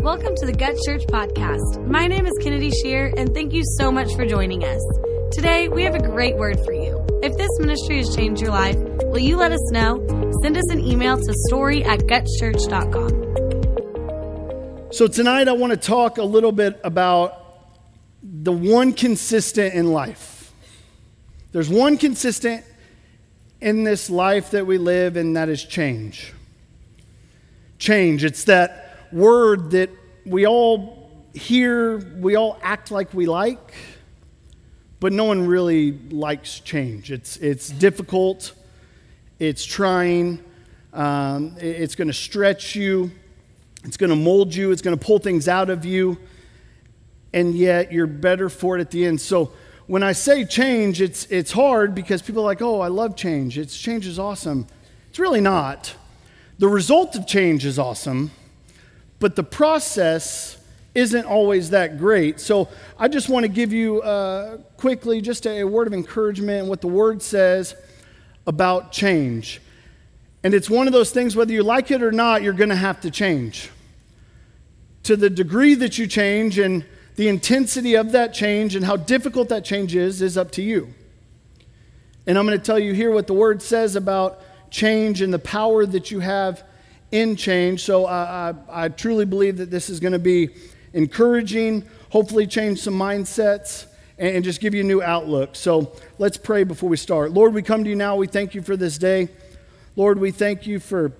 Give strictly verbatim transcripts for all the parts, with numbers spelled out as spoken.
Welcome to the Gut Church Podcast. My name is Kennedy Shear, and thank you so much for joining us. Today, we have a great word for you. If this ministry has changed your life, will you let us know? Send us an email to story at gut church dot com. So tonight, I want to talk a little bit about the one consistent in life. There's one consistent in this life that we live, and that is change. Change. It's that word that we all hear, we all act like we like, but no one really likes change. It's it's difficult, it's trying, um, it's going to stretch you, it's going to mold you, it's going to pull things out of you, and yet you're better for it at the end. So when I say change, it's it's hard because people are like, oh, I love change. It's change is awesome. It's really not. The result of change is awesome, but the process isn't always that great. So I just want to give you uh, quickly just a, a word of encouragement and what the word says about change. And it's one of those things, whether you like it or not, you're going to have to change. To the degree that you change and the intensity of that change and how difficult that change is, is up to you. And I'm going to tell you here what the word says about change and the power that you have in change. So I, I, I truly believe that this is going to be encouraging, hopefully change some mindsets, and, and just give you a new outlook. So let's pray before we start. Lord, we come to you now. We thank you for this day. Lord, we thank you for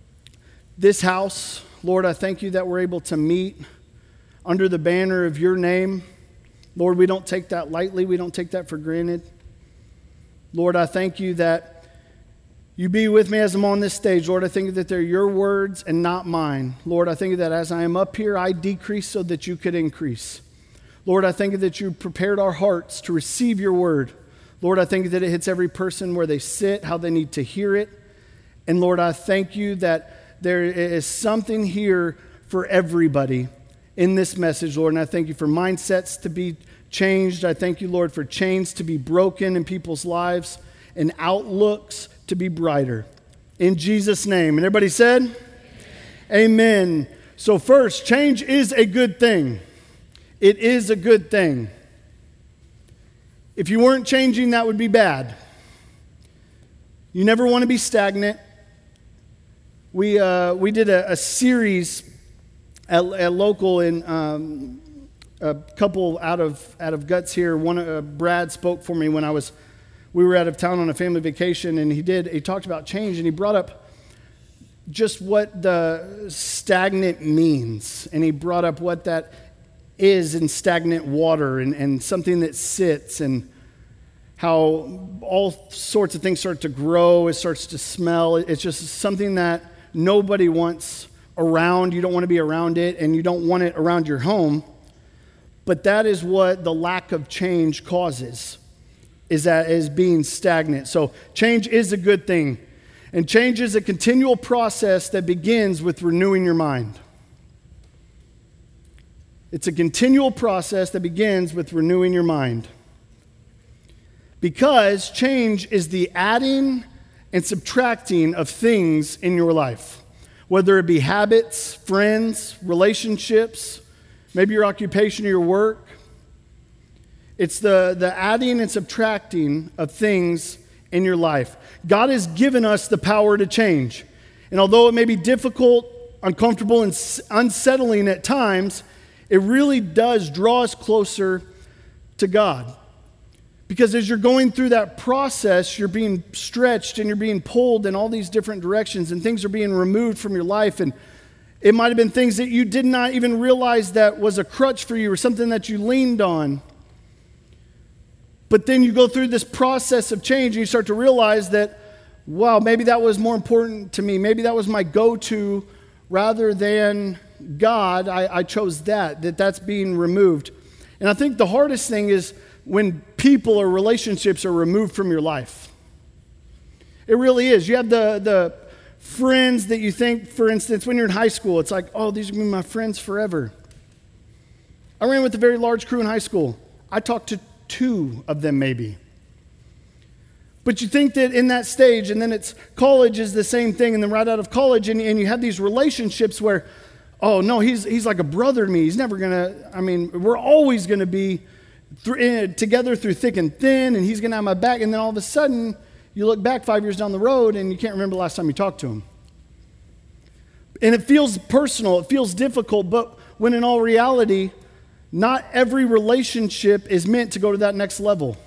this house. Lord, I thank you that we're able to meet under the banner of your name. Lord, we don't take that lightly. We don't take that for granted. Lord, I thank you that you be with me as I'm on this stage. Lord, I thank you that they're your words and not mine. Lord, I thank you that as I am up here, I decrease so that you could increase. Lord, I thank you that you prepared our hearts to receive your word. Lord, I thank you that it hits every person where they sit, how they need to hear it. And Lord, I thank you that there is something here for everybody in this message, Lord. And I thank you for mindsets to be changed. I thank you, Lord, for chains to be broken in people's lives and outlooks to be brighter. In Jesus' name. And everybody said? Amen. Amen. So first, change is a good thing. It is a good thing. If you weren't changing, that would be bad. You never want to be stagnant. We uh, we did a, a series at, at local, and um, a couple out of out of Guts here. One uh, Brad spoke for me when I was. We were out of town on a family vacation, and he did. He talked about change, and he brought up just what the stagnant means, and he brought up what that is in stagnant water, and, and something that sits, and how all sorts of things start to grow. It starts to smell. It's just something that nobody wants around. You don't want to be around it, and you don't want it around your home. But that is what the lack of change causes. Is that is being stagnant. So change is a good thing. And change is a continual process that begins with renewing your mind. It's a continual process that begins with renewing your mind. Because change is the adding and subtracting of things in your life. Whether it be habits, friends, relationships, maybe your occupation or your work. It's the, the adding and subtracting of things in your life. God has given us the power to change. And although it may be difficult, uncomfortable, and unsettling at times, it really does draw us closer to God. Because as you're going through that process, you're being stretched and you're being pulled in all these different directions, and things are being removed from your life. And it might have been things that you did not even realize that was a crutch for you or something that you leaned on. But then you go through this process of change and you start to realize that, wow, maybe that was more important to me. Maybe that was my go-to rather than God. I, I chose that, that that's being removed. And I think the hardest thing is when people or relationships are removed from your life. It really is. You have the, the friends that you think, for instance, when you're in high school, it's like, oh, these are going to be my friends forever. I ran with a very large crew in high school. I talked to two of them maybe. But you think that in that stage, and then it's college is the same thing, and then right out of college, and, and you have these relationships where, oh, no, he's, he's like a brother to me. He's never going to, I mean, we're always going to be th- together through thick and thin, and he's going to have my back. And then all of a sudden, you look back five years down the road, and you can't remember the last time you talked to him. And it feels personal. It feels difficult, but when in all reality, not every relationship is meant to go to that next level.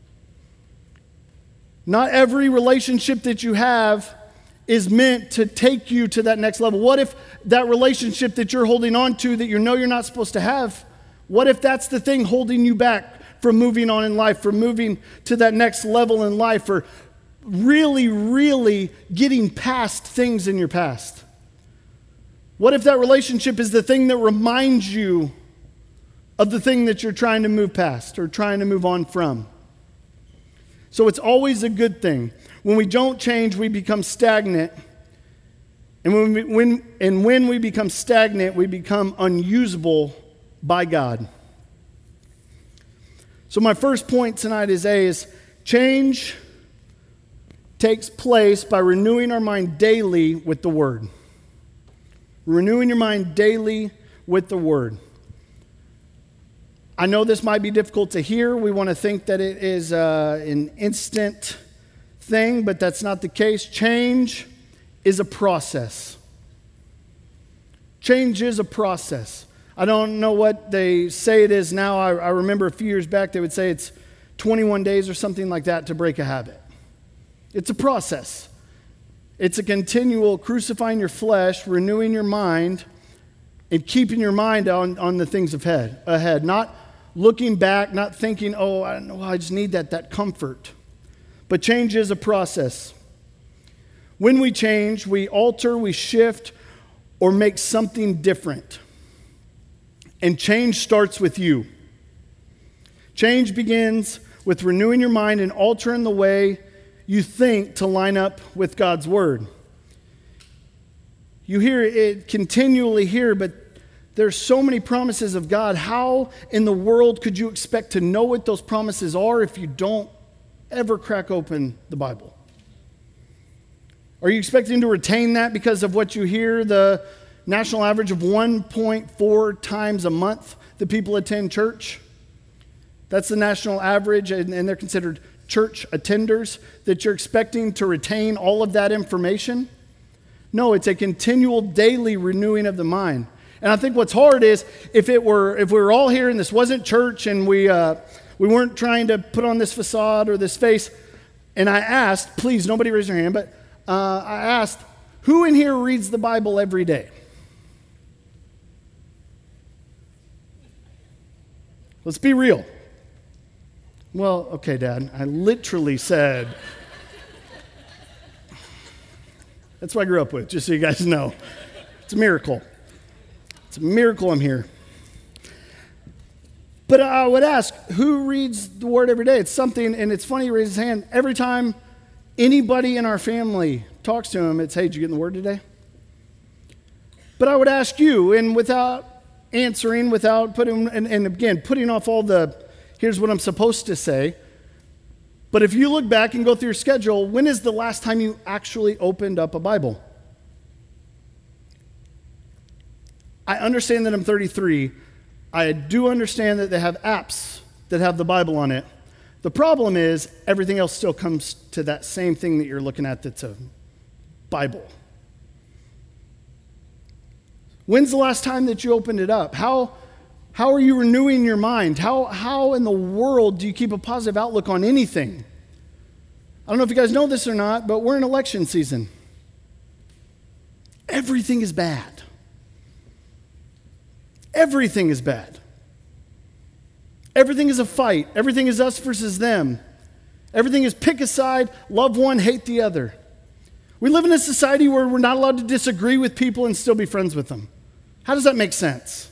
Not every relationship that you have is meant to take you to that next level. What if that relationship that you're holding on to that you know you're not supposed to have, what if that's the thing holding you back from moving on in life, from moving to that next level in life, or really, really getting past things in your past? What if that relationship is the thing that reminds you of the thing that you're trying to move past or trying to move on from? So it's always a good thing. When we don't change, we become stagnant. And when we, when, and when we become stagnant, we become unusable by God. So my first point tonight is A, is change takes place by renewing our mind daily with the Word. Renewing your mind daily with the Word. I know this might be difficult to hear. We want to think that it is uh, an instant thing, but that's not the case. Change is a process. Change is a process. I don't know what they say it is now. I, I remember a few years back they would say it's twenty-one days or something like that to break a habit. It's a process. It's a continual crucifying your flesh, renewing your mind, and keeping your mind on, on the things ahead, ahead. Not looking back, not thinking, oh, I don't know, I just need that, that comfort. But change is a process. When we change, we alter, we shift, or make something different. And change starts with you. Change begins with renewing your mind and altering the way you think to line up with God's Word. You hear it continually here, but there's so many promises of God. How in the world could you expect to know what those promises are if you don't ever crack open the Bible? Are you expecting to retain that because of what you hear, the national average of one point four times a month that people attend church? That's the national average, and, and they're considered church attenders, that you're expecting to retain all of that information? No, it's a continual daily renewing of the mind. And I think what's hard is if it were if we were all here and this wasn't church and we uh, we weren't trying to put on this facade or this face, and I asked, please, nobody raise your hand, but uh, I asked, who in here reads the Bible every day? Let's be real. Well, okay, Dad, I literally said, that's what I grew up with, just so you guys know. It's a miracle. It's a miracle I'm here. But I would ask, who reads the Word every day? It's something, and it's funny, he raises his hand. Every time anybody in our family talks to him, it's, hey, did you get in the Word today? But I would ask you, and without answering, without putting, and, and again, putting off all the, here's what I'm supposed to say. But if you look back and go through your schedule, when is the last time you actually opened up a Bible? I understand that I'm thirty-three. I do understand that they have apps that have the Bible on it. The problem is everything else still comes to that same thing that you're looking at that's a Bible. When's the last time that you opened it up? How, how are you renewing your mind? How, how in the world do you keep a positive outlook on anything? I don't know if you guys know this or not, but we're in election season. Everything is bad. Everything is bad. Everything is a fight. Everything is us versus them. Everything is pick a side, love one, hate the other. We live in a society where we're not allowed to disagree with people and still be friends with them. How does that make sense?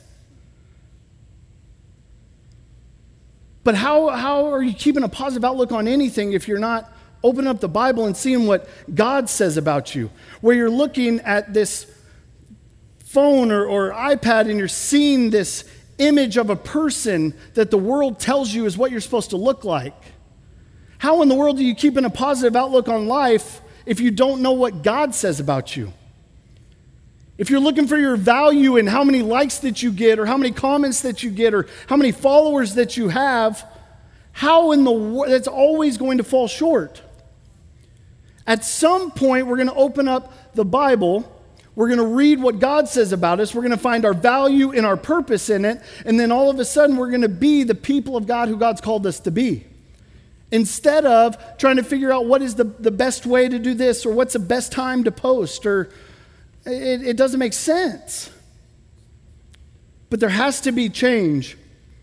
But how, how are you keeping a positive outlook on anything if you're not opening up the Bible and seeing what God says about you? Where you're looking at this phone or, or iPad and you're seeing this image of a person that the world tells you is what you're supposed to look like. How in the world are you keeping a positive outlook on life if you don't know what God says about you? If you're looking for your value in how many likes that you get or how many comments that you get or how many followers that you have, how in the world, that's always going to fall short. At some point, we're going to open up the Bible. We're going to read what God says about us. We're going to find our value and our purpose in it. And then all of a sudden, we're going to be the people of God who God's called us to be. Instead of trying to figure out what is the, the best way to do this or what's the best time to post, or it, it doesn't make sense. But there has to be change.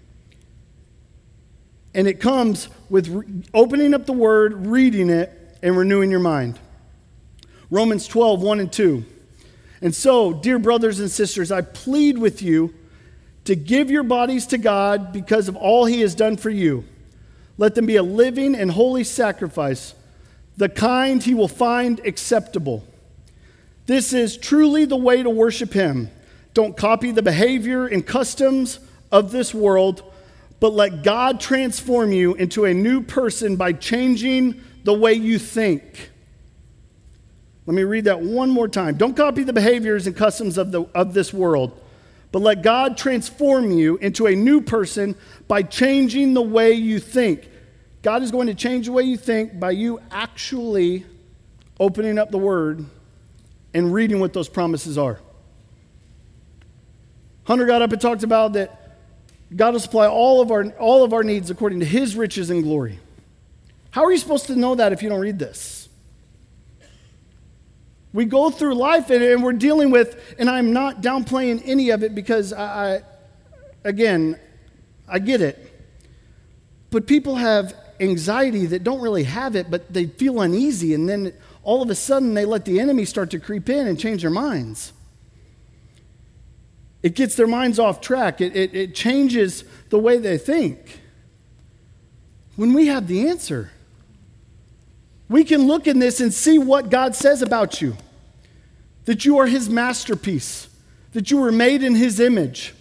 And it comes with re- opening up the Word, reading it, and renewing your mind. Romans twelve, one and two. And so, dear brothers and sisters, I plead with you to give your bodies to God because of all He has done for you. Let them be a living and holy sacrifice, the kind He will find acceptable. This is truly the way to worship Him. Don't copy the behavior and customs of this world, but let God transform you into a new person by changing the way you think. Let me read that one more time. Don't copy the behaviors and customs of, the, of this world, but let God transform you into a new person by changing the way you think. God is going to change the way you think by you actually opening up the Word and reading what those promises are. Hunter got up and talked about that God will supply all of our, all of our needs according to His riches and glory. How are you supposed to know that if you don't read this? We go through life and, and we're dealing with, and I'm not downplaying any of it because I, I, again, I get it. But people have anxiety that don't really have it, but they feel uneasy, and then all of a sudden they let the enemy start to creep in and change their minds. It gets their minds off track. It, it, it changes the way they think. When we have the answer, we can look in this and see what God says about you. That you are His masterpiece. That you were made in His image.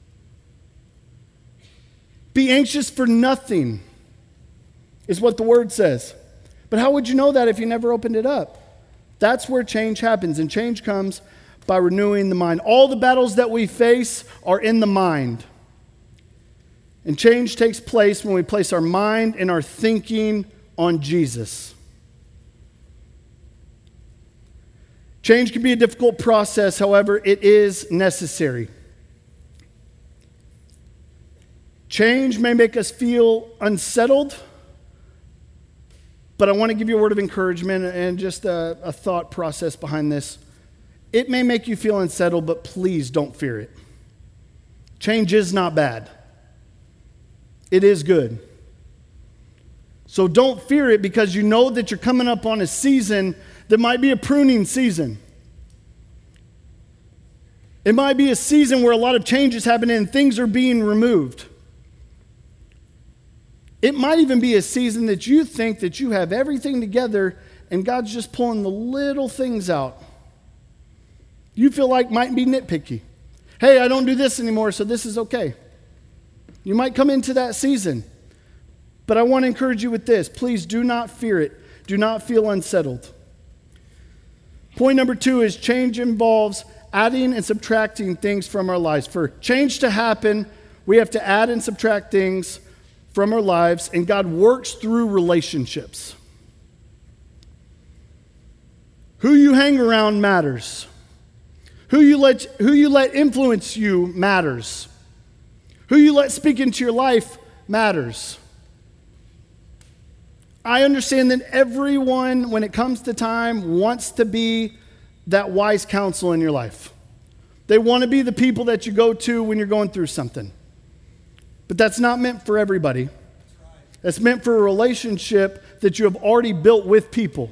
Be anxious for nothing, is what the Word says. But how would you know that if you never opened it up? That's where change happens, and change comes by renewing the mind. All the battles that we face are in the mind. And change takes place when we place our mind and our thinking on Jesus. Change can be a difficult process, however, it is necessary. Change may make us feel unsettled, but I want to give you a word of encouragement and just a, a thought process behind this. It may make you feel unsettled, but please don't fear it. Change is not bad. It is good. So don't fear it because you know that you're coming up on a season that might be a pruning season. It might be a season where a lot of change is happening and things are being removed. It might even be a season that you think that you have everything together and God's just pulling the little things out. You feel like might be nitpicky. Hey, I don't do this anymore, so this is okay. You might come into that season. But I want to encourage you with this. Please do not fear it. Do not feel unsettled. Point number two is change involves adding and subtracting things from our lives. For change to happen, we have to add and subtract things from our lives, and God works through relationships. Who you hang around matters. Who you let, who you let influence you matters. Who you let speak into your life matters. I understand that everyone, when it comes to time, wants to be that wise counsel in your life. They want to be the people that you go to when you're going through something. But that's not meant for everybody. That's meant for a relationship that you have already built with people.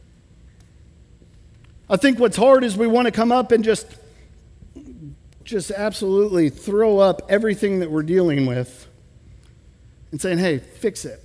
I think what's hard is we want to come up and just, just absolutely throw up everything that we're dealing with and saying, hey, fix it.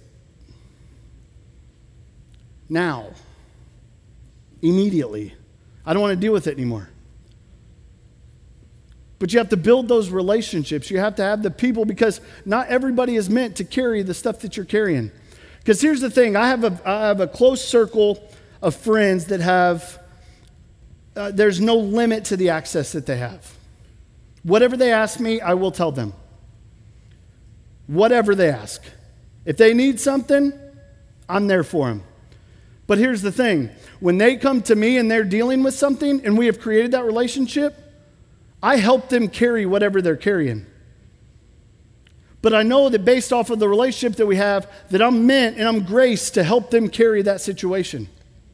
Now. Immediately. I don't want to deal with it anymore. But you have to build those relationships. You have to have the people, because not everybody is meant to carry the stuff that you're carrying. Because here's the thing. I have a, I have a close circle of friends that have uh, there's no limit to the access that they have. Whatever they ask me, I will tell them. Whatever they ask. If they need something, I'm there for them. But here's the thing. When they come to me and they're dealing with something and we have created that relationship, I help them carry whatever they're carrying. But I know that based off of the relationship that we have, that I'm meant and I'm graced to help them carry that situation.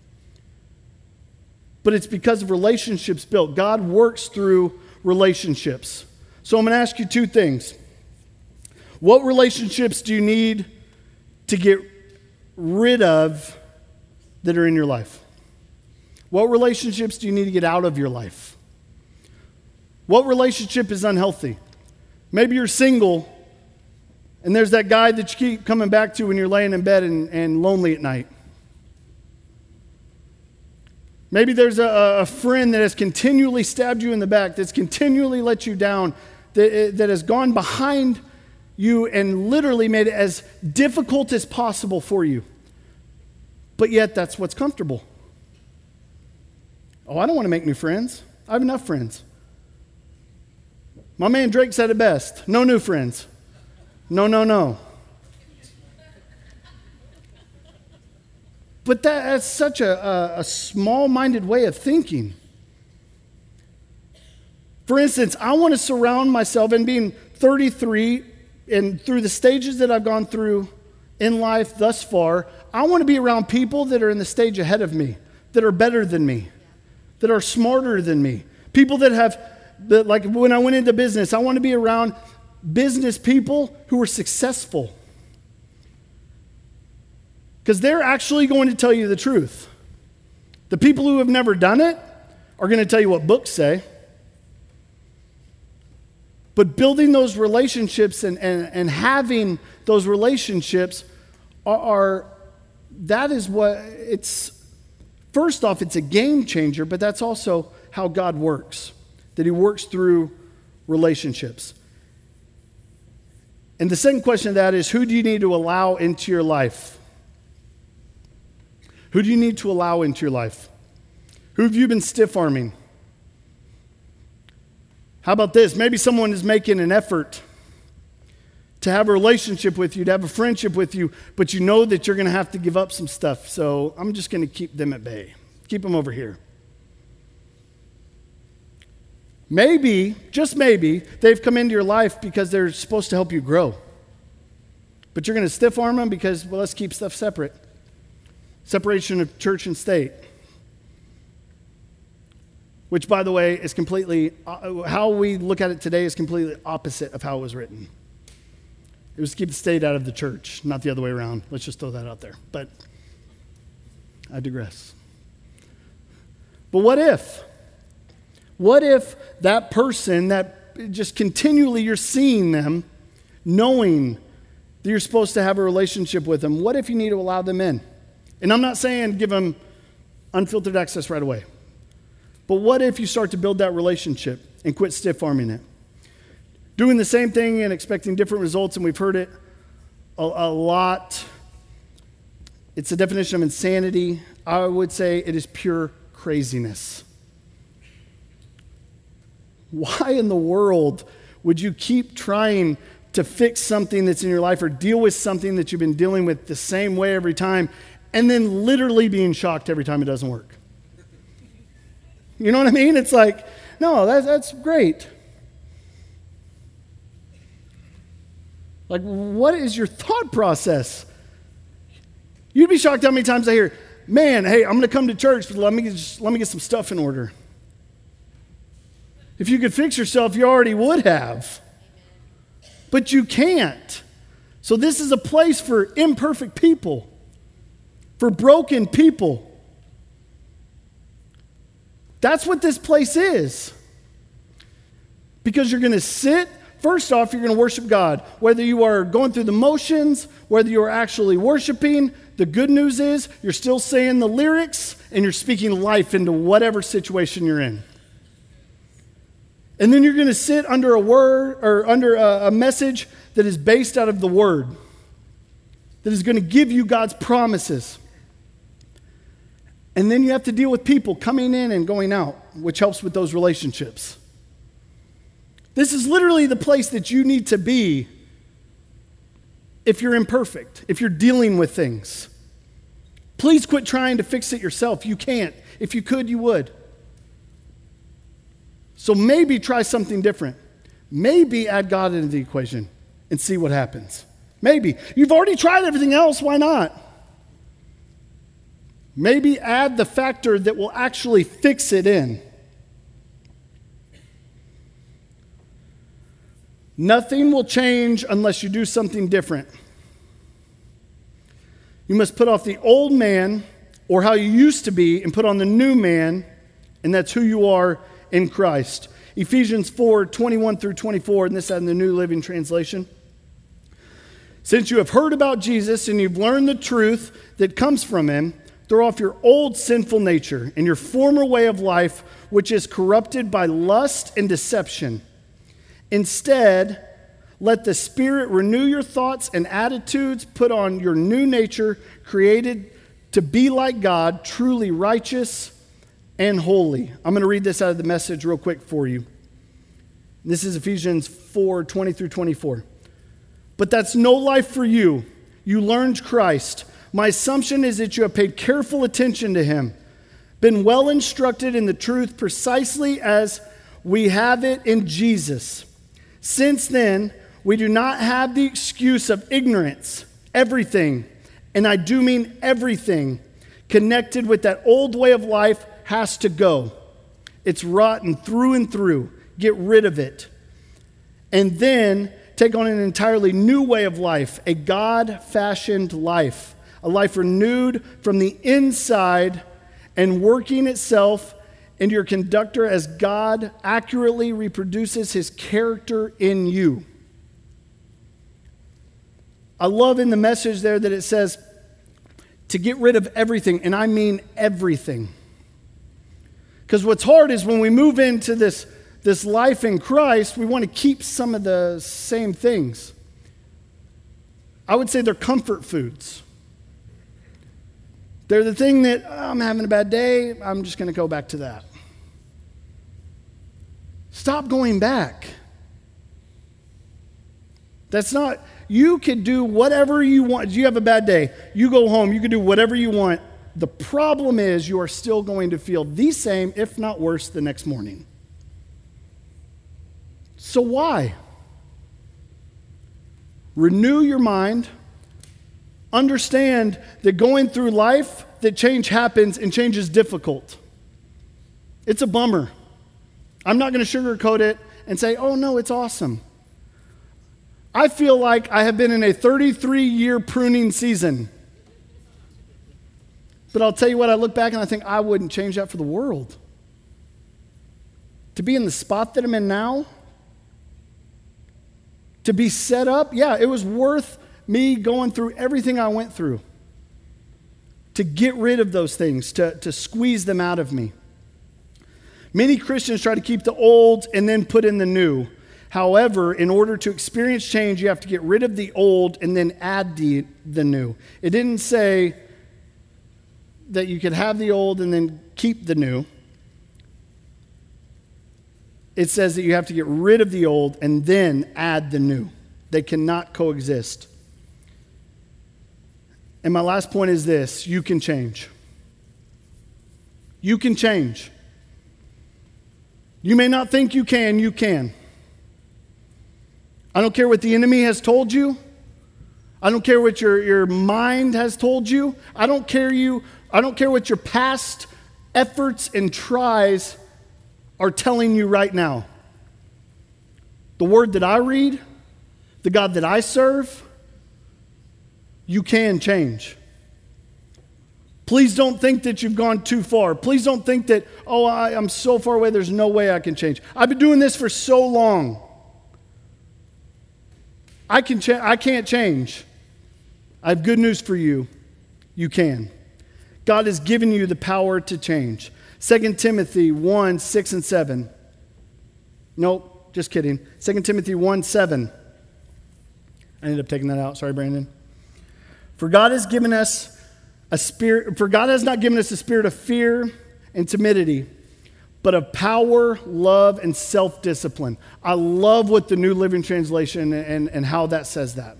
But it's because of relationships built. God works through relationships. So I'm going to ask you two things. What relationships do you need to get rid of that are in your life? What relationships do you need to get out of your life? What relationship is unhealthy? Maybe you're single and there's that guy that you keep coming back to when you're laying in bed and, and lonely at night. Maybe there's a, a friend that has continually stabbed you in the back, that's continually let you down, that, that has gone behind you and literally made it as difficult as possible for you. But yet that's what's comfortable. Oh, I don't want to make new friends. I have enough friends. My man Drake said it best. No new friends. No, no, no. But that, that's such a, a, a small-minded way of thinking. For instance, I want to surround myself, and being thirty-three, and through the stages that I've gone through in life thus far, I want to be around people that are in the stage ahead of me, that are better than me, that are smarter than me. People that have, that like when I went into business, I want to be around business people who are successful. Because they're actually going to tell you the truth. The people who have never done it are going to tell you what books say. But building those relationships and, and, and having those relationships are, are, that is what it's, first off, it's a game changer, but that's also how God works, that he works through relationships. And the second question of that is, who do you need to allow into your life? Who do you need to allow into your life? Who have you been stiff-arming? How about this? Maybe someone is making an effort to have a relationship with you, to have a friendship with you, but you know that you're going to have to give up some stuff. So I'm just going to keep them at bay. Keep them over here. Maybe, just maybe, they've come into your life because they're supposed to help you grow. But you're going to stiff-arm them because, well, let's keep stuff separate. Separation of church and state. Which, by the way, is completely, uh, how we look at it today is completely opposite of how it was written. It was to keep the state out of the church, not the other way around. Let's just throw that out there. But I digress. But what if? What if that person that just continually you're seeing them, knowing that you're supposed to have a relationship with them, what if you need to allow them in? And I'm not saying give them unfiltered access right away. But what if you start to build that relationship and quit stiff-arming it? Doing the same thing and expecting different results, and we've heard it a, a lot. It's a definition of insanity. I would say it is pure craziness. Why in the world would you keep trying to fix something that's in your life or deal with something that you've been dealing with the same way every time, and then literally being shocked every time it doesn't work? You know what I mean? It's like, no, that, that's great. Like, what is your thought process? You'd be shocked how many times I hear, man, hey, I'm going to come to church, but let me, just, let me get some stuff in order. If you could fix yourself, you already would have. But you can't. So this is a place for imperfect people, for broken people. That's what this place is. Because you're going to sit, first off, you're going to worship God. Whether you are going through the motions, whether you are actually worshiping, the good news is you're still saying the lyrics and you're speaking life into whatever situation you're in. And then you're going to sit under a word or under a, a message that is based out of the word, that is going to give you God's promises. And then you have to deal with people coming in and going out. which helps with those relationships. This is literally the place that you need to be if you're imperfect, if you're dealing with things. Please quit trying to fix it yourself. You can't. If you could, you would. So maybe try something different. Maybe add God into the equation and see what happens. Maybe. You've already tried everything else. Why not? Maybe add the factor that will actually fix it in. Nothing will change unless you do something different. You must put off the old man, or how you used to be, and put on the new man, and that's who you are in Christ. Ephesians four, twenty-one through twenty-four, and this is in the New Living Translation. Since you have heard about Jesus and you've learned the truth that comes from him, throw off your old sinful nature and your former way of life, which is corrupted by lust and deception. Instead, let the Spirit renew your thoughts and attitudes. Put on your new nature, created to be like God, truly righteous and holy. I'm going to read this out of the Message real quick for you. This is Ephesians four, twenty through twenty-four. But that's no life for you. You learned Christ. My assumption is that you have paid careful attention to him, been well instructed in the truth precisely as we have it in Jesus. Since then, we do not have the excuse of ignorance. Everything, and I do mean everything, connected with that old way of life has to go. It's rotten through and through. Get rid of it. And then take on an entirely new way of life, a God-fashioned life, a life renewed from the inside and working itself into your conductor as God accurately reproduces his character in you. I love in the Message there that it says to get rid of everything, and I mean everything. Because what's hard is when we move into this, this life in Christ, we want to keep some of the same things. I would say they're comfort foods. They're the thing that, oh, I'm having a bad day, I'm just going to go back to that. Stop going back. That's not, you could do whatever you want. You have a bad day. You go home. You can do whatever you want. The problem is you are still going to feel the same, if not worse, the next morning. So why? Renew your mind. Understand that going through life, that change happens and change is difficult. It's a bummer. I'm not going to sugarcoat it and say, oh no, it's awesome. I feel like I have been in a thirty-three year pruning season. But I'll tell you what, I look back and I think I wouldn't change that for the world. To be in the spot that I'm in now, to be set up, yeah, it was worth me going through everything I went through. To get rid of those things, to, to squeeze them out of me. Many Christians try to keep the old and then put in the new. However, in order to experience change, you have to get rid of the old and then add the, the new. It didn't say that you could have the old and then keep the new. It says that you have to get rid of the old and then add the new. They cannot coexist. And my last point is this: you can change. You can change. You may not think you can, you can. I don't care what the enemy has told you. I don't care what your, your mind has told you. I don't care you. I don't care what your past efforts and tries are telling you right now. The word that I read, the God that I serve, you can change. Please don't think that you've gone too far. Please don't think that, oh, I, I'm so far away, there's no way I can change. I've been doing this for so long. I can cha- I can't change. I have good news for you. You can. God has given you the power to change. Second Timothy one, six and seven. Nope, just kidding. Second Timothy one, seven. I ended up taking that out. Sorry, Brandon. For God has given us a spirit, for God has not given us a spirit of fear and timidity, but of power, love, and self-discipline. I love what the New Living Translation and, and how that says that.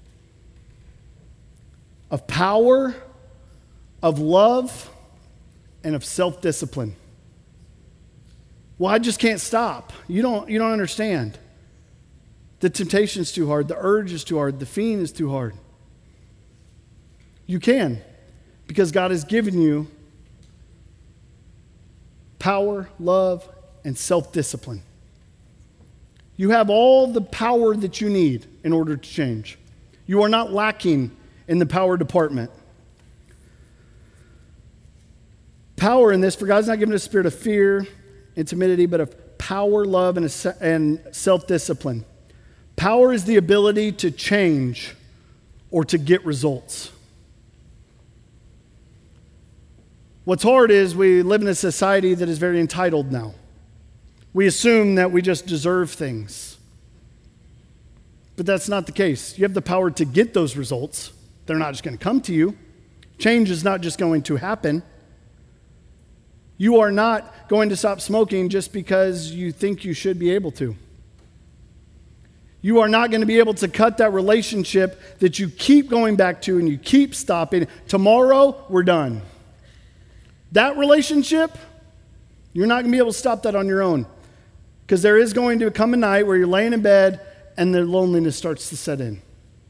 Of power, of love, and of self-discipline. Well, I just can't stop. You don't, you don't understand. The temptation's too hard. The urge is too hard. The fiend is too hard. You can, because God has given you power, love, and self-discipline. You have all the power that you need in order to change. You are not lacking in the power department. Power in this, for God's not given us a spirit of fear and timidity, but of power, love, and, and self-discipline. Power is the ability to change or to get results. What's hard is we live in a society that is very entitled now. We assume that we just deserve things. But that's not the case. You have the power to get those results. They're not just going to come to you. Change is not just going to happen. You are not going to stop smoking just because you think you should be able to. You are not going to be able to cut that relationship that you keep going back to and you keep stopping. Tomorrow, we're done. That relationship, you're not going to be able to stop that on your own. Because there is going to come a night where you're laying in bed and the loneliness starts to set in.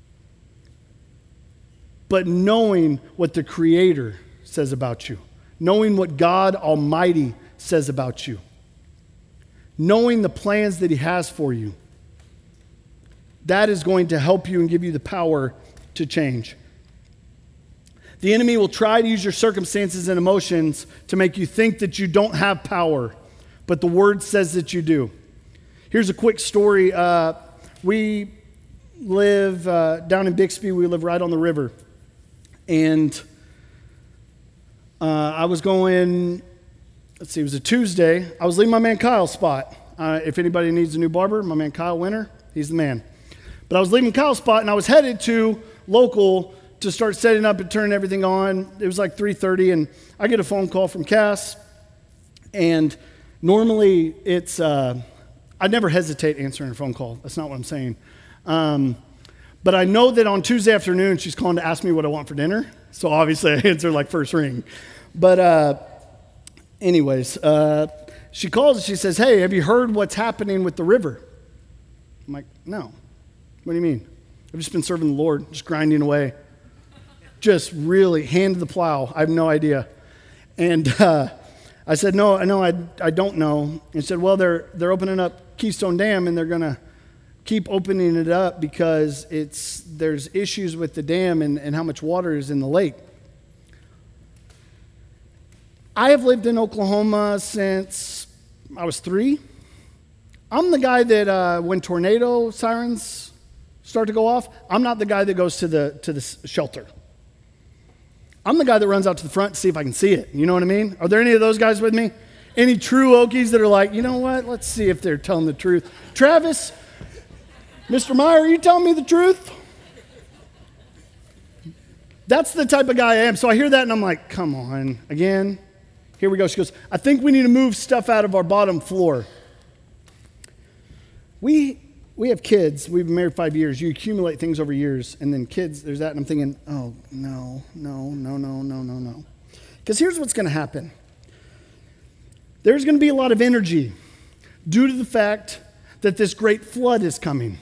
But knowing what the Creator says about you, knowing what God Almighty says about you, knowing the plans that He has for you, that is going to help you and give you the power to change. The enemy will try to use your circumstances and emotions to make you think that you don't have power, but the Word says that you do. Here's a quick story. Uh, we live uh, down in Bixby. We live right on the river. And uh, I was going, let's see, it was a Tuesday. I was leaving my man Kyle's spot. Uh, if anybody needs a new barber, my man Kyle Winter, he's the man. But I was leaving Kyle's spot, and I was headed to local to start setting up and turning everything on. It was like three thirty, and I get a phone call from Cass. And normally it's, uh, I never hesitate answering a phone call. That's not what I'm saying. Um, but I know that on Tuesday afternoon, she's calling to ask me what I want for dinner. So obviously I answer like first ring. But uh, anyways, uh, she calls and she says, "Hey, have you heard what's happening with the river?" I'm like, "No. What do you mean?" "I've just been serving the Lord, just grinding away. Just really hand to the plow. I have no idea." And uh, I said, no, I know, I, I don't know. And she said, well, they're they're opening up Keystone Dam, and they're going to keep opening it up because it's there's issues with the dam and, and how much water is in the lake. I have lived in Oklahoma since I was three. I'm the guy that uh, when tornado sirens start to go off, I'm not the guy that goes to the to the shelter. I'm the guy that runs out to the front to see if I can see it. You know what I mean? Are there any of those guys with me? Any true Okies that are like, you know what? Let's see if they're telling the truth. Travis, Mister Meyer, are you telling me the truth? That's the type of guy I am. So I hear that and I'm like, come on, again. Here we go. She goes, I think we need to move stuff out of our bottom floor. We we have kids. We've been married five years. You accumulate things over years, and then kids, there's that, and I'm thinking, oh, no, no, no, no, no, no, no. Because here's what's going to happen. There's going to be a lot of energy due to the fact that this great flood is coming.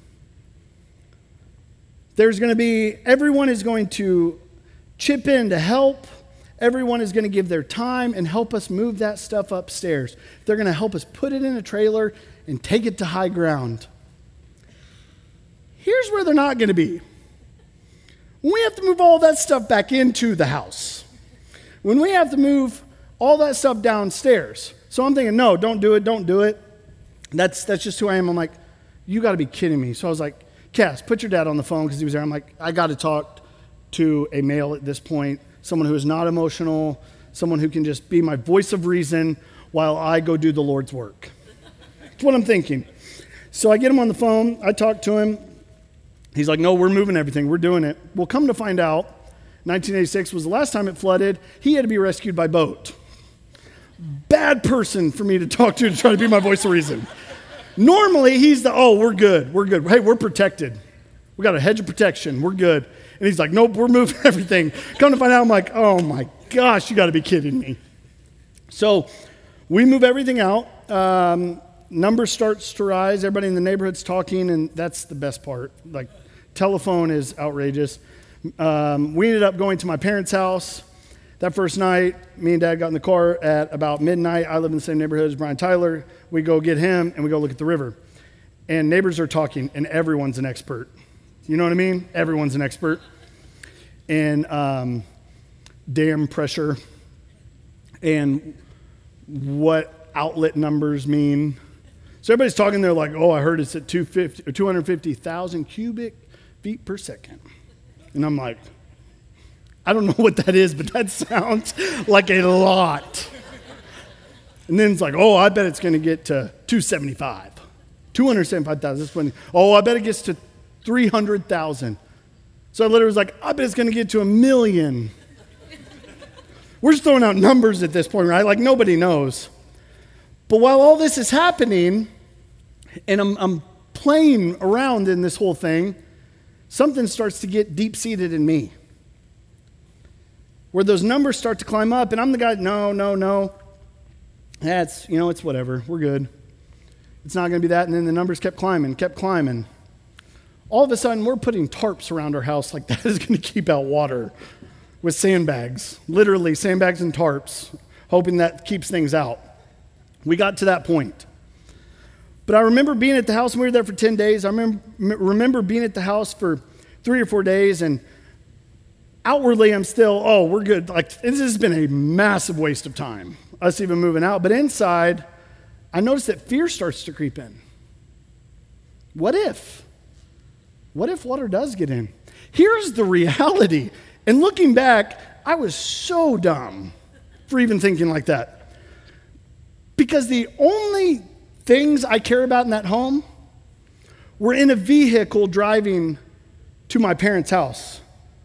There's going to be, everyone is going to chip in to help. Everyone is going to give their time and help us move that stuff upstairs. They're going to help us put it in a trailer and take it to high ground. Here's where they're not going to be. When we have to move all that stuff back into the house. When we have to move all that stuff downstairs. So I'm thinking, no, don't do it, don't do it. That's that's just who I am. I'm like, you got to be kidding me. So I was like, Cass, put your dad on the phone because he was there. I'm like, I got to talk to a male at this point, someone who is not emotional, someone who can just be my voice of reason while I go do the Lord's work. That's what I'm thinking. So I get him on the phone. I talk to him. He's like, no, we're moving everything. We're doing it. Well, come to find out, nineteen eighty-six was the last time it flooded. He had to be rescued by boat. bad person for me to talk to to try to be my voice of reason. Normally, he's the, oh, we're good, we're good. Hey, we're protected. We got a hedge of protection, we're good. And he's like, nope, we're moving everything. Come to find out, I'm like, oh my gosh, you got to be kidding me. So we move everything out. Um, number starts to rise. Everybody in the neighborhood's talking, and that's the best part. Like, telephone is outrageous. Um, we ended up going to my parents' house. That first night, me and Dad got in the car at about midnight. I live in the same neighborhood as Brian Tyler. We go get him, and we go look at the river. And neighbors are talking, and everyone's an expert. You know what I mean? Everyone's an expert in um, dam pressure and what outlet numbers mean. So everybody's talking there like, oh, I heard it's at two hundred fifty thousand cubic feet per second. And I'm like, I don't know what that is, but that sounds like a lot. And then it's like, oh, I bet it's going to get to two seventy-five. two hundred seventy-five thousand. This one. Oh, I bet it gets to three hundred thousand. So I literally was like, I bet it's going to get to a million. We're just throwing out numbers at this point, right? Like nobody knows. But while all this is happening, and I'm, I'm playing around in this whole thing, something starts to get deep-seated in me. Where those numbers start to climb up, and I'm the guy, no, no, no. That's, you know, it's whatever. We're good. It's not going to be that. And then the numbers kept climbing, kept climbing. All of a sudden, we're putting tarps around our house like that is going to keep out water with sandbags, literally sandbags and tarps, hoping that keeps things out. We got to that point. But I remember being at the house, and we were there for ten days. I remember, remember being at the house for three or four days, and outwardly, I'm still, oh, we're good. Like, this has been a massive waste of time, us even moving out. But inside, I noticed that fear starts to creep in. What if? What if water does get in? Here's the reality. And looking back, I was so dumb for even thinking like that. Because the only things I care about in that home were in a vehicle driving to my parents' house.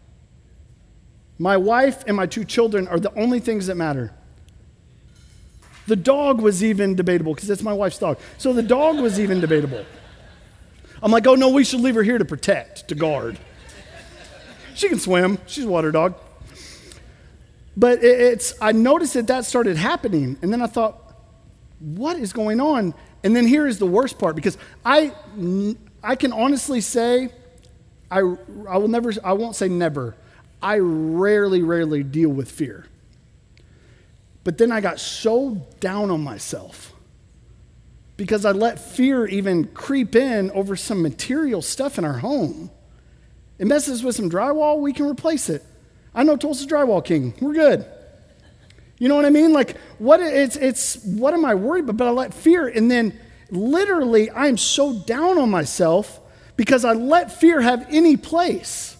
My wife and my two children are the only things that matter. The dog was even debatable because it's my wife's dog. So the dog was even debatable. I'm like, oh no, we should leave her here to protect, to guard. She can swim. She's a water dog. But it's, I noticed that that started happening. And then I thought, what is going on? And then here is the worst part, because I, I can honestly say, I, I will never, I won't say never. I rarely, rarely deal with fear. But then I got so down on myself because I let fear even creep in over some material stuff in our home. It messes with some drywall, we can replace it. I know Tulsa's drywall king. We're good. You know what I mean? Like, what it's it's what am I worried about? But I let fear, and then literally I'm so down on myself because I let fear have any place.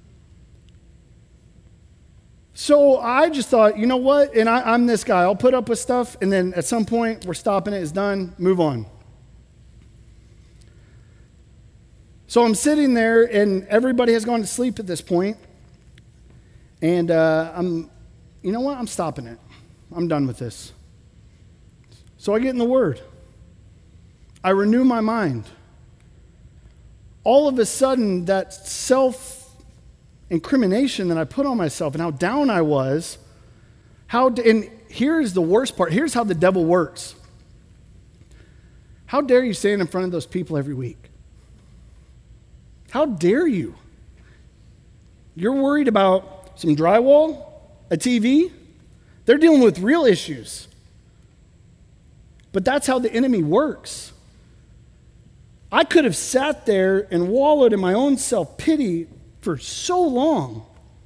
So I just thought, you know what? And I, I'm this guy. I'll put up with stuff, and then at some point, we're stopping it. It's done. Move on. So I'm sitting there, and everybody has gone to sleep at this point. And uh, I'm, you know what? I'm stopping it. I'm done with this. So I get in the Word. I renew my mind. All of a sudden, that self-incrimination that I put on myself and how down I was, how, and here's the worst part. Here's how the devil works. How dare you stand in front of those people every week? How dare you? You're worried about some drywall, a T V. They're dealing with real issues. But that's how the enemy works. I could have sat there and wallowed in my own self-pity for so long.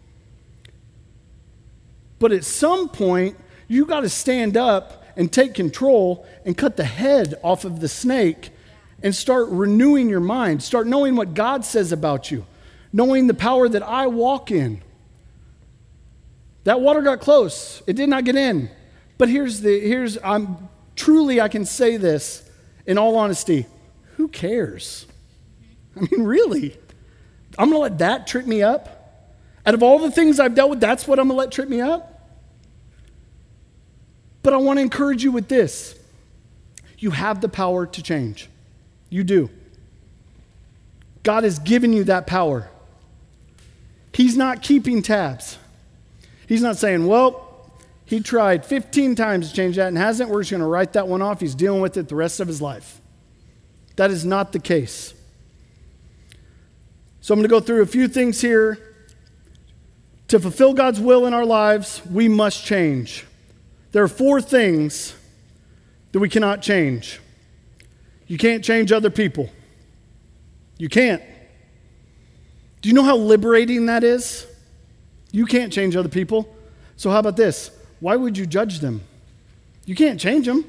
But at some point, you got to stand up and take control and cut the head off of the snake and start renewing your mind. Start knowing what God says about you. Knowing the power that I walk in. That water got close. It did not get in. But here's the, here's, I'm truly, I can say this in all honesty. Who cares? I mean, really? I'm going to let that trip me up? Out of all the things I've dealt with, that's what I'm going to let trip me up? But I want to encourage you with this. You have the power to change. You do. God has given you that power. He's not keeping tabs. He's not saying, well, he tried fifteen times to change that and hasn't. We're just going to write that one off. He's dealing with it the rest of his life. That is not the case. So I'm going to go through a few things here. To fulfill God's will in our lives, we must change. There are four things that we cannot change. You can't change other people. You can't. Do you know how liberating that is? You can't change other people. So how about this? Why would you judge them? You can't change them.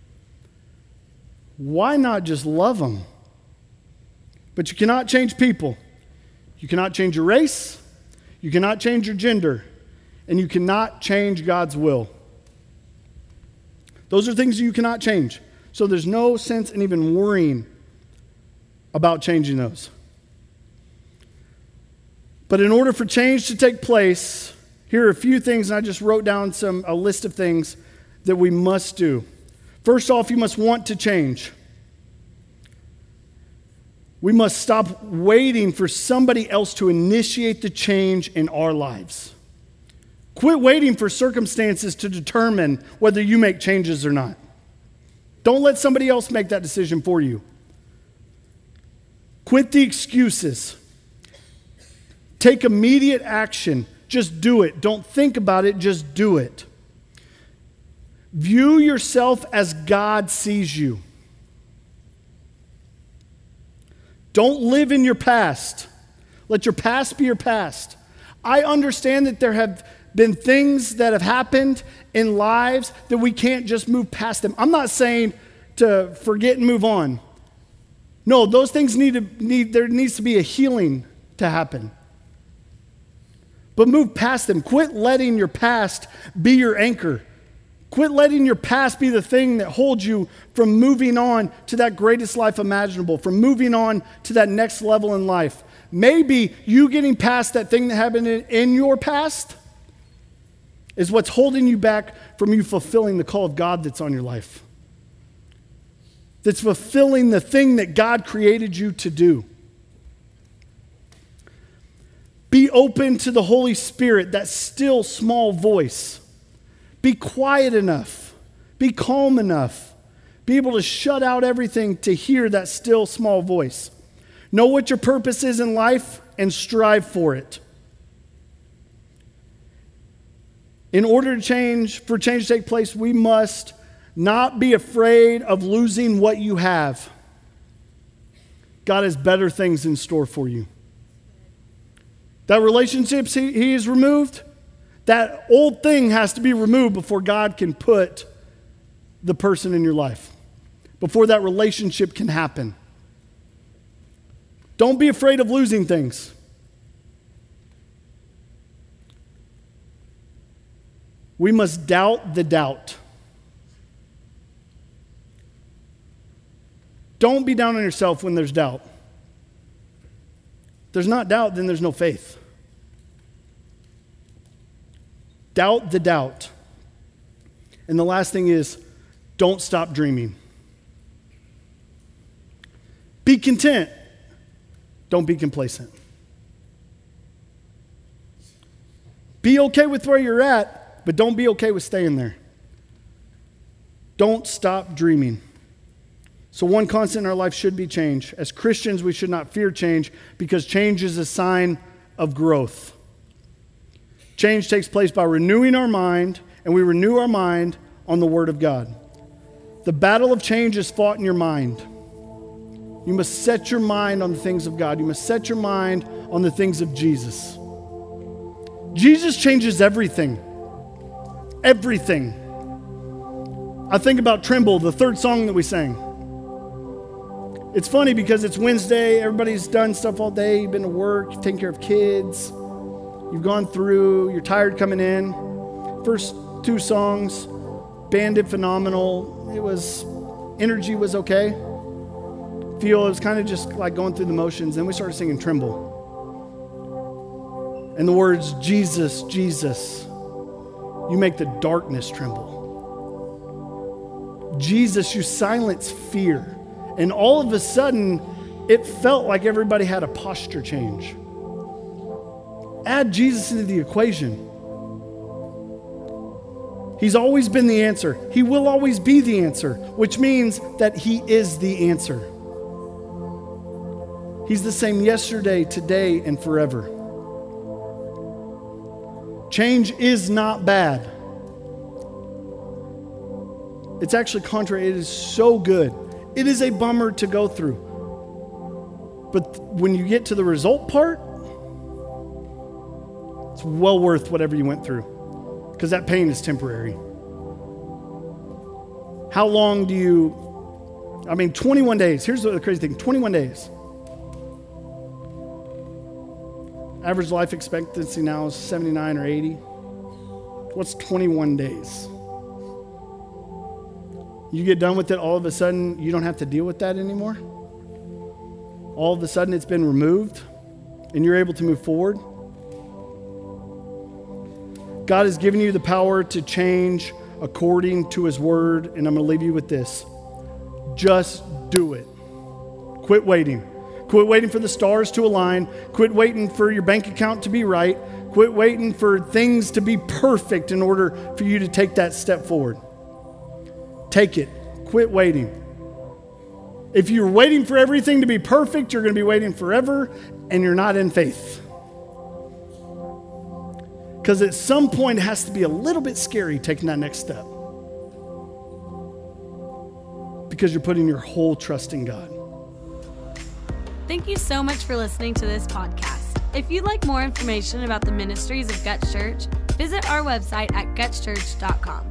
Why not just love them? But you cannot change people. You cannot change your race. You cannot change your gender. And you cannot change God's will. Those are things you cannot change. So there's no sense in even worrying about changing those. But in order for change to take place, here are a few things, and I just wrote down some a list of things that we must do. First off, you must want to change. We must stop waiting for somebody else to initiate the change in our lives. Quit waiting for circumstances to determine whether you make changes or not. Don't let somebody else make that decision for you. Quit the excuses. Take immediate action. Just do it. Don't think about it, just do it. View yourself as God sees you. Don't live in your past. Let your past be your past. I understand that there have been things that have happened in lives that we can't just move past them. I'm not saying to forget and move on. No, those things need to need there needs to be a healing to happen. But move past them. Quit letting your past be your anchor. Quit letting your past be the thing that holds you from moving on to that greatest life imaginable, from moving on to that next level in life. Maybe you getting past that thing that happened in, in your past is what's holding you back from you fulfilling the call of God that's on your life. That's fulfilling the thing that God created you to do. Be open to the Holy Spirit, that still small voice. Be quiet enough. Be calm enough. Be able to shut out everything to hear that still small voice. Know what your purpose is in life and strive for it. In order to change, for change to take place, we must not be afraid of losing what you have. God has better things in store for you. That relationships he, he has removed, that old thing has to be removed before God can put the person in your life, before that relationship can happen. Don't be afraid of losing things. We must doubt the doubt. Don't be down on yourself when there's doubt. If there's not doubt, then there's no faith. Doubt the doubt. And the last thing is, don't stop dreaming. Be content. Don't be complacent. Be okay with where you're at, but don't be okay with staying there. Don't stop dreaming. So one constant in our life should be change. As Christians, we should not fear change because change is a sign of growth. Change takes place by renewing our mind, and we renew our mind on the Word of God. The battle of change is fought in your mind. You must set your mind on the things of God. You must set your mind on the things of Jesus. Jesus changes everything. Everything. I think about Tremble, the third song that we sang. It's funny because it's Wednesday, everybody's done stuff all day, you've been to work, you've taken care of kids, you've gone through, you're tired coming in. First two songs, band did phenomenal. It was, energy was okay. Feel it was kind of just like going through the motions. Then we started singing Tremble. And the words, Jesus, Jesus, you make the darkness tremble. Jesus, you silence fear. And all of a sudden, it felt like everybody had a posture change. Add Jesus into the equation. He's always been the answer. He will always be the answer, which means that he is the answer. He's the same yesterday, today, and forever. Change is not bad. It's actually contrary. It is so good. It is a bummer to go through. But when you get to the result part, it's well worth whatever you went through, because that pain is temporary. How long do you, I mean, twenty-one days. Here's the crazy thing, twenty-one days. Average life expectancy now is seventy-nine or eighty. What's twenty-one days? You get done with it, all of a sudden, you don't have to deal with that anymore. All of a sudden, it's been removed, and you're able to move forward. God has given you the power to change according to his word, and I'm going to leave you with this. Just do it. Quit waiting. Quit waiting for the stars to align. Quit waiting for your bank account to be right. Quit waiting for things to be perfect in order for you to take that step forward. Take it. Quit waiting. If you're waiting for everything to be perfect, you're going to be waiting forever, and you're not in faith. Because at some point, it has to be a little bit scary taking that next step. Because you're putting your whole trust in God. Thank you so much for listening to this podcast. If you'd like more information about the ministries of Guts Church, visit our website at guts church dot com.